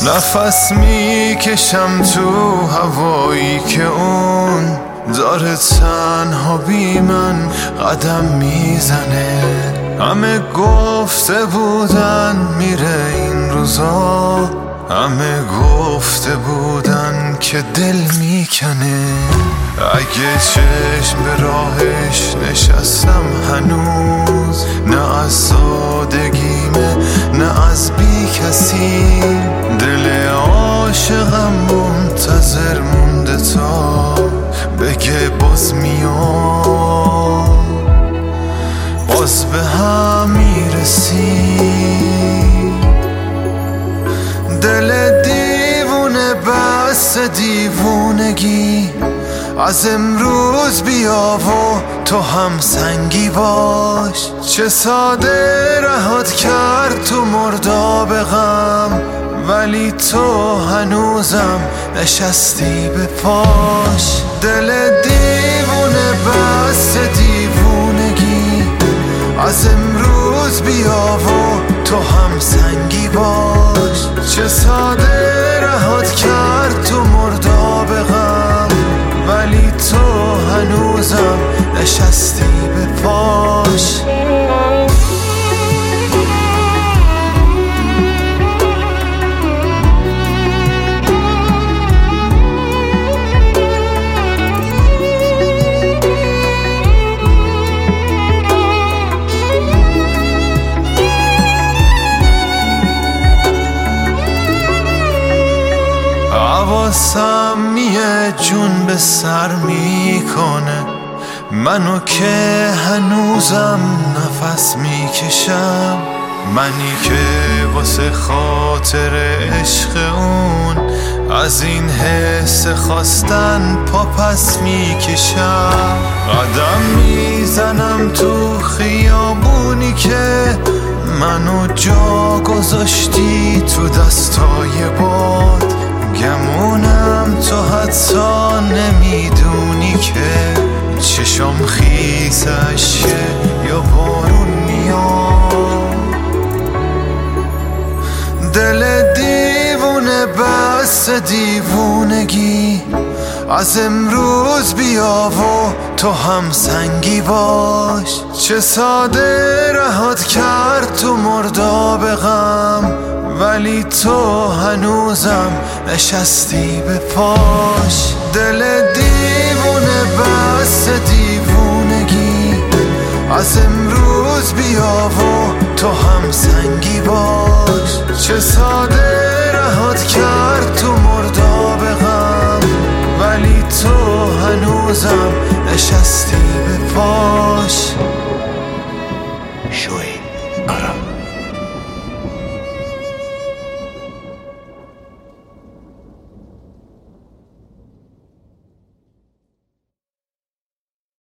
نفس میکشم تو هوایی که اون داره تنها بی من قدم میزنه. همه گفته بودن میره این روزا، همه گفته بودن که دل میکنه. اگه چشم به راهش نشستم هنوز، نه از سادگیمه نه از بی کسی. دل عاشقم منتظر مونده تا بگه باز میام، باز به هم میرسی. دل دیوونه بس دیوونگی، از امروز بیا و تو هم سنگی باش. چه ساده رهات کرد تو مرداب غم، ولی تو هنوزم نشستی به پاش. دل دیوونه بس دیوونگی، از امروز بیا و تو هم سنگی باش. چه ساده رهات کرد تو مرداب غم، ولی تو هنوزم نشستی به پاش. حواسم میه جون به سر میکنه، منو که هنوزم نفس میکشم. منی که واسه خاطر عشق اون از این حس خواستن پا پس میکشم. قدم میزنم تو خیابونی که منو جا گذاشتی تو دستای باد. گمونم تو حتی نمیدونی که چشم خیسشه یا بارون میاد. دل دیوونه بس دیوونگی، از امروز بیا و تو هم سنگی باش. چه ساده رهات کرد تو مرداب غم، ولی تو هنوزم نشستی به پاش. دل دیوونه بس دیوونگی، از امروز بیا و تو هم سنگی باش. چه ساده رهات کرد تو مرداب غم، ولی تو هنوزم نشستی